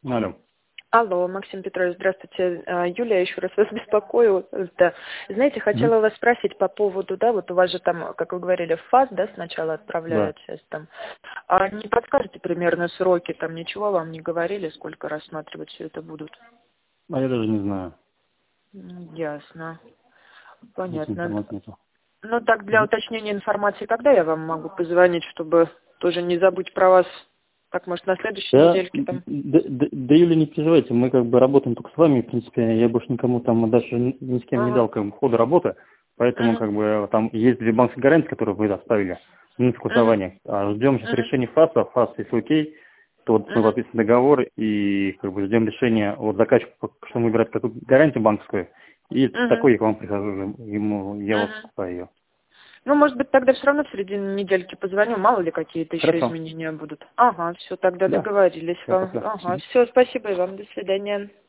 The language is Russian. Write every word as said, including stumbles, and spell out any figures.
Алло. Алло, Максим Петрович, здравствуйте. А, Юлия, еще раз вас беспокою. Да. Знаете, хотела Мгм. вас спросить по поводу, да, вот у вас же там, как вы говорили, в ФАС, да, сначала Да. отправляют сейчас там. А не подскажете примерно сроки, там ничего вам не говорили, сколько рассматривать все это будут? А я даже не знаю. М, Ясно. Здесь Понятно. информации нету. Ну так, для Мгм. уточнения информации, когда я вам могу позвонить, чтобы тоже не забыть про вас, как может на следующей Да, недельке там? да, да, да, Юля, не переживайте, мы как бы работаем только с вами, в принципе, я больше никому там даже ни ни с кем не Ага. дал как бы хода работы, поэтому Мгм. как бы там есть две банковские гарантии, которые вы оставили на Мгм. согласование. А ждем сейчас Мгм. решения ФАСа, ФАС, если окей, то вот мы Мгм. подписываем договор и как бы ждем решения от заказчика, что мы выбирать какую гарантию банковскую, и Мгм. такой я к вам прихожу, ему я вас Мгм. покупаю ее. Ну, может быть, тогда все равно в середине недельки позвоню, мало ли какие-то еще Хорошо. изменения будут. Ага, все, тогда Да. договорились. Все, Ага, пока. ага, все, спасибо и вам, до свидания.